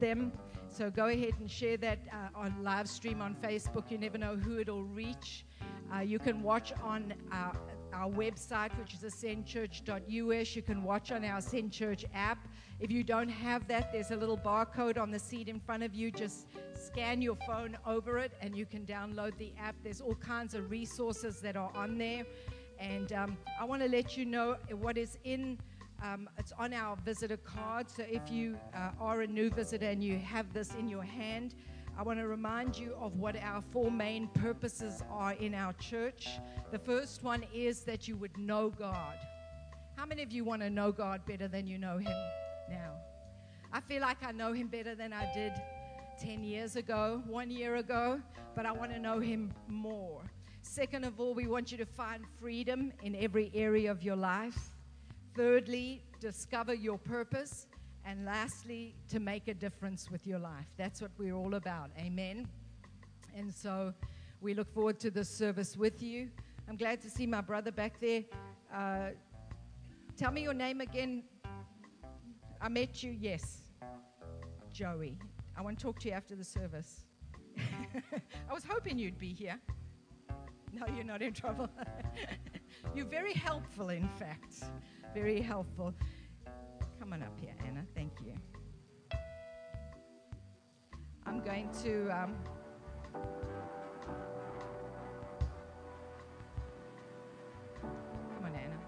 them. So go ahead and share that on live stream on Facebook. You never know who it'll reach. You can watch on our website, which is ascendchurch.us. You can watch on our Ascend Church app. If you don't have that, there's a little barcode on the seat in front of you. Just scan your phone over it, and you can download the app. There's all kinds of resources that are on there. And I want to let you know what is in. It's on our visitor card. So if you are a new visitor and you have this in your hand, I want to remind you of what our 4 main purposes are in our church. The first one is that you would know God. How many of you want to know God better than you know Him now? I feel like I know Him better than I did 10 years ago, 1 year ago, but I want to know Him more. Second of all, we want you to find freedom in every area of your life. Thirdly, discover your purpose. And lastly, to make a difference with your life. That's what we're all about. Amen. And so we look forward to this service with you. I'm glad to see my brother back there. Tell me your name again. I met you. Yes. Joey. I want to talk to you after the service. I was hoping you'd be here. No, you're not in trouble. You're very helpful, in fact. Very helpful. Come on up here, Anna. Thank you. I'm going to... Come on, Anna.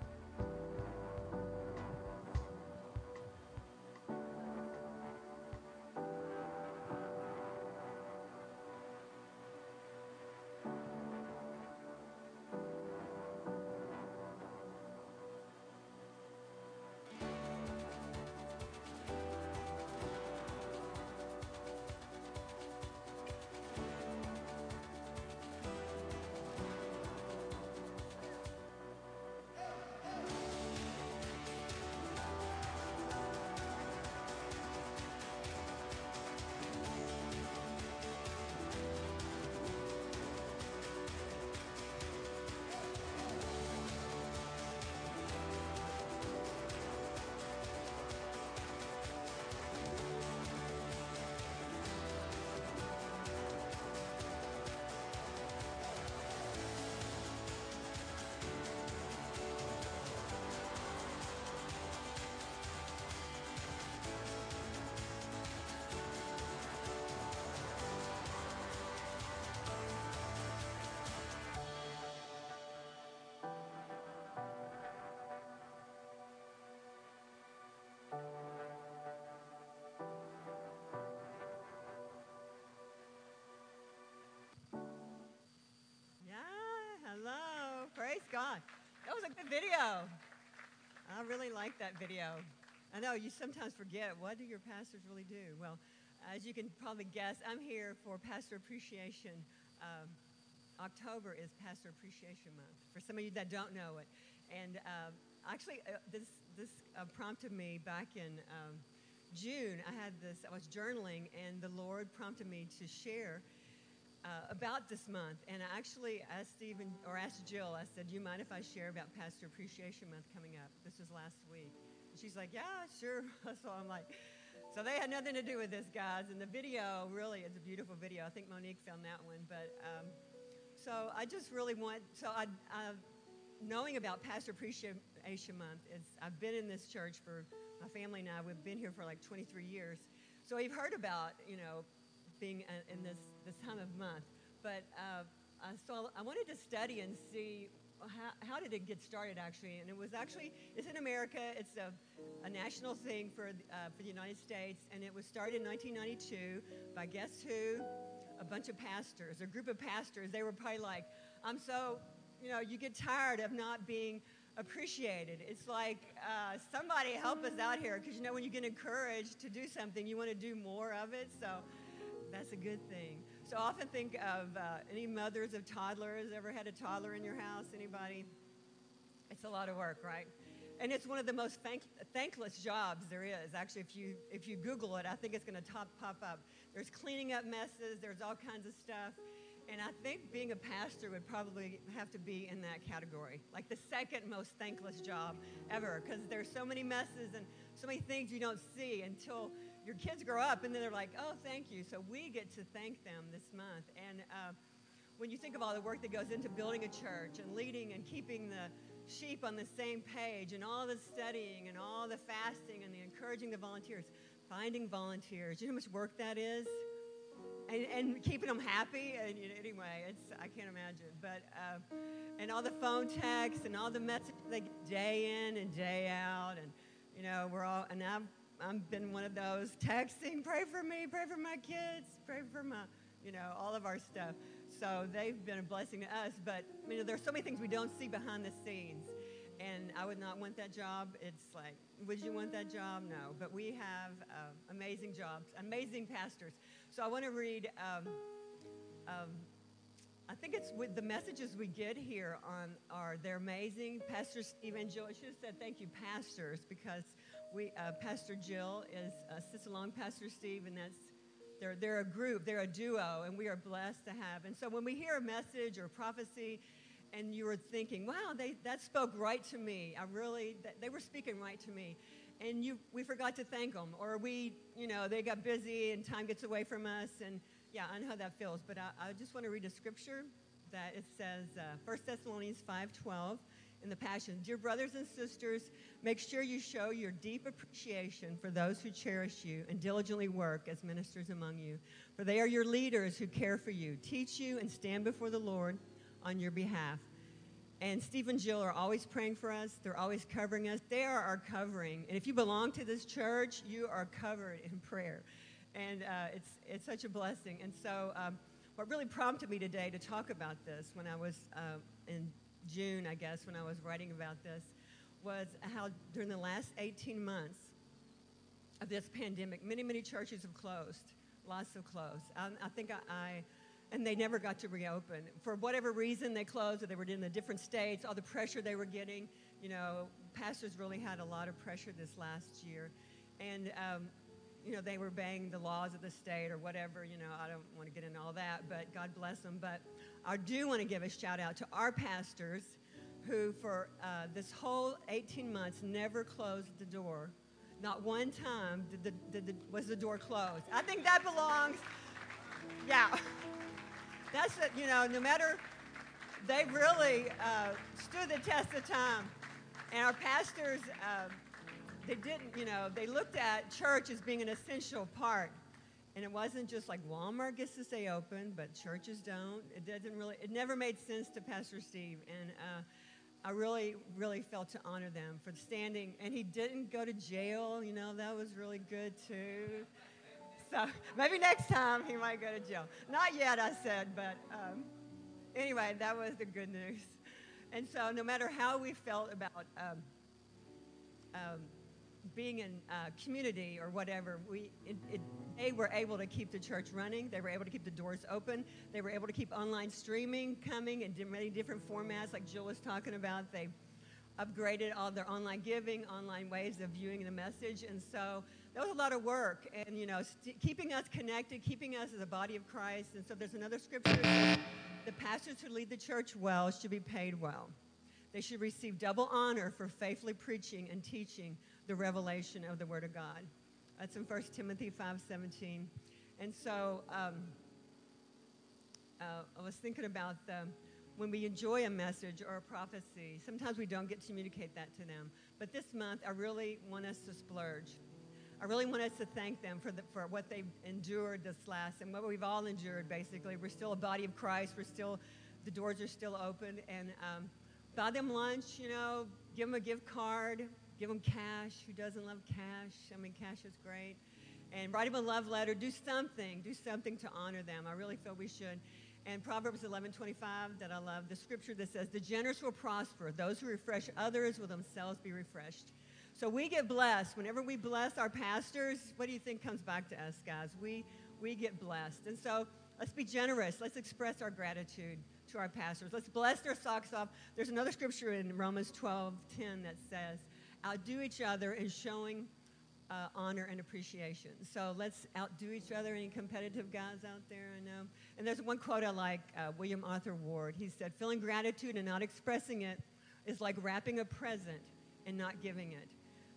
Hello. Praise God. That was a good video. I really like that video. I know you sometimes forget, what do your pastors really do? Well, as you can probably guess, I'm here for Pastor Appreciation. October is Pastor Appreciation Month, for some of you that don't know it. And actually, this prompted me back in June. I was journaling, and the Lord prompted me to share about this month. And I actually asked Jill, I said, do you mind if I share about Pastor Appreciation Month coming up? This was last week. And she's like, yeah, sure. So I'm like, so they had nothing to do with this, guys. And the video, really, it's a beautiful video. I think Monique found that one. But so I just really knowing about Pastor Appreciation Month, I've been in this church for, my family and I, we've been here for like 23 years. So we've heard about, being in this time of month. But so I wanted to study and see how did it get started, actually. And it's in America. It's a national thing for the United States. And it was started in 1992 by, guess who? A bunch of pastors, a group of pastors. They were probably like, you get tired of not being appreciated. It's like, somebody help us out here. Because, when you get encouraged to do something, you want to do more of it. So that's a good thing. So I often think of any mothers of toddlers. Ever had a toddler in your house? Anybody? It's a lot of work, right? And it's one of the most thankless jobs there is. Actually, if you Google it, I think it's going to pop up. There's cleaning up messes. There's all kinds of stuff. And I think being a pastor would probably have to be in that category, like the second most thankless job ever, because there's so many messes and so many things you don't see until your kids grow up, and then they're like, oh, thank you. So we get to thank them this month. And when you think of all the work that goes into building a church and leading and keeping the sheep on the same page and all the studying and all the fasting and the encouraging the volunteers, finding volunteers, you know how much work that is? And keeping them happy. And anyway, I can't imagine. But and all the phone texts and all the messages they get day in and day out. And, we're all, and I've been one of those texting, pray for me, pray for my kids, pray for my, all of our stuff. So they've been a blessing to us. But, there's so many things we don't see behind the scenes. And I would not want that job. It's like, would you want that job? No. But we have amazing jobs, amazing pastors. So I want to read, I think it's with the messages we get here they're amazing. Pastor Steve and Jill, I should have said thank you, pastors, because Pastor Jill sits along Pastor Steve, and they're a group, they're a duo, and we are blessed to have. And so when we hear a message or prophecy, and you were thinking, wow, that spoke right to me. They were speaking right to me. And we forgot to thank them. Or they got busy and time gets away from us. And yeah, I know how that feels. But I just want to read a scripture that it says, 1 Thessalonians 5:12 in the Passion. Dear brothers and sisters, make sure you show your deep appreciation for those who cherish you and diligently work as ministers among you. For they are your leaders who care for you, teach you, and stand before the Lord on your behalf. And Steve and Jill are always praying for us. They're always covering us. They are our covering. And if you belong to this church, you are covered in prayer. And it's such a blessing. And so what really prompted me today to talk about this when I was in June, I guess, when I was writing about this, was how during the last 18 months of this pandemic, many, many churches have closed. Lots have closed. I think and they never got to reopen. For whatever reason, they closed, or they were in the different states, all the pressure they were getting. Pastors really had a lot of pressure this last year. And, they were obeying the laws of the state or whatever. I don't want to get into all that, but God bless them. But I do want to give a shout out to our pastors who, for this whole 18 months, never closed the door. Not one time was the door closed. I think that belongs, yeah. That's it, no matter, they really stood the test of time. And our pastors, they didn't, they looked at church as being an essential part. And it wasn't just like Walmart gets to stay open, but churches don't. It never made sense to Pastor Steve. And I really, really felt to honor them for standing. And he didn't go to jail, that was really good too. So maybe next time he might go to jail. Not yet, I said, but anyway, that was the good news. And so no matter how we felt about being in community or whatever, they were able to keep the church running. They were able to keep the doors open. They were able to keep online streaming coming in many different formats, like Jill was talking about. They upgraded all their online giving, online ways of viewing the message. And so that was a lot of work. And, keeping us connected, keeping us as a body of Christ. And so there's another scripture that says, the pastors who lead the church well should be paid well. They should receive double honor for faithfully preaching and teaching the revelation of the Word of God. That's in 1 Timothy 5:17. And so I was thinking about when we enjoy a message or a prophecy, sometimes we don't get to communicate that to them. But this month, I really want us to splurge. I really want us to thank them for what they've endured and what we've all endured, basically. We're still a body of Christ. The doors are still open. And buy them lunch, give them a gift card, give them cash. Who doesn't love cash? Cash is great. And write them a love letter. Do something to honor them. I really feel we should. And Proverbs 11:25 that I love, the scripture that says, the generous will prosper. Those who refresh others will themselves be refreshed. So we get blessed. Whenever we bless our pastors, what do you think comes back to us, guys? We get blessed. And so let's be generous. Let's express our gratitude to our pastors. Let's bless their socks off. There's another scripture in Romans 12:10 that says, outdo each other in showing honor and appreciation. So let's outdo each other. Any competitive guys out there? I know. And there's one quote I like, William Arthur Ward. He said, feeling gratitude and not expressing it is like wrapping a present and not giving it.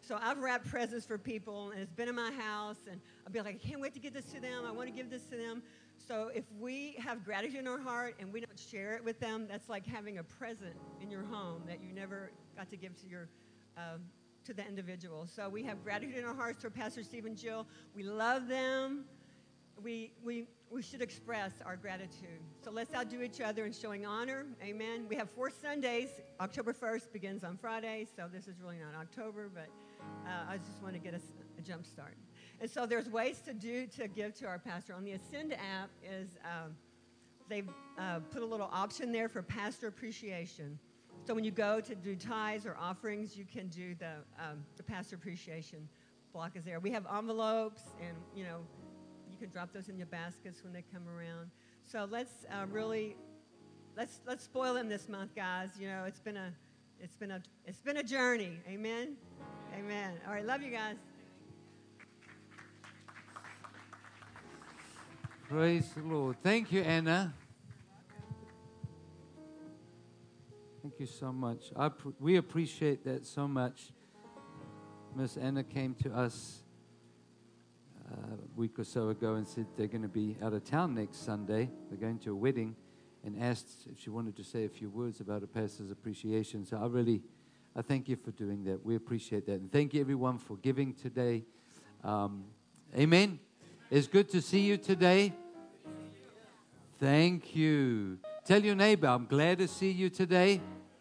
So I've wrapped presents for people, and it's been in my house, and I'll be like, I can't wait to get this to them. I want to give this to them. So if we have gratitude in our heart and we don't share it with them, that's like having a present in your home that you never got to give to your to the individual. So we have gratitude in our hearts for Pastor Steve and Jill. We love them. We should express our gratitude. So let's outdo each other in showing honor. Amen. We have 4 Sundays. October 1st begins on Friday, so this is really not October, but I just want to get a jump start. And so there's ways to give to our pastor. On the Ascend app they've put a little option there for pastor appreciation. So when you go to do tithes or offerings, you can do the pastor appreciation block is there. We have envelopes, and you can drop those in your baskets when they come around. So let's spoil them this month, guys. It's been a journey. Amen. Amen. All right, love you guys. Praise the Lord. Thank you, Anna. Thank you so much. We appreciate that so much. Miss Anna came to us a week or so ago and said they're going to be out of town next Sunday. They're going to a wedding, and asked if she wanted to say a few words about a pastor's appreciation. So I thank you for doing that. We appreciate that. And thank you, everyone, for giving today. Amen. It's good to see you today. Thank you. Tell your neighbor, I'm glad to see you today.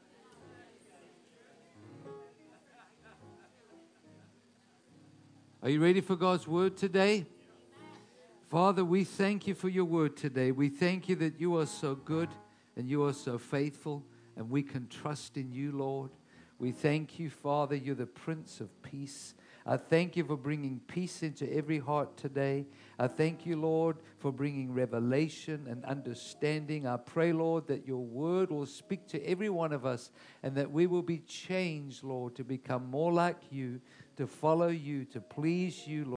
Are you ready for God's word today? Father, we thank you for your word today. We thank you that you are so good and you are so faithful, and we can trust in you, Lord. We thank you, Father, you're the Prince of Peace. I thank you for bringing peace into every heart today. I thank you, Lord, for bringing revelation and understanding. I pray, Lord, that your word will speak to every one of us and that we will be changed, Lord, to become more like you, to follow you, to please you, Lord.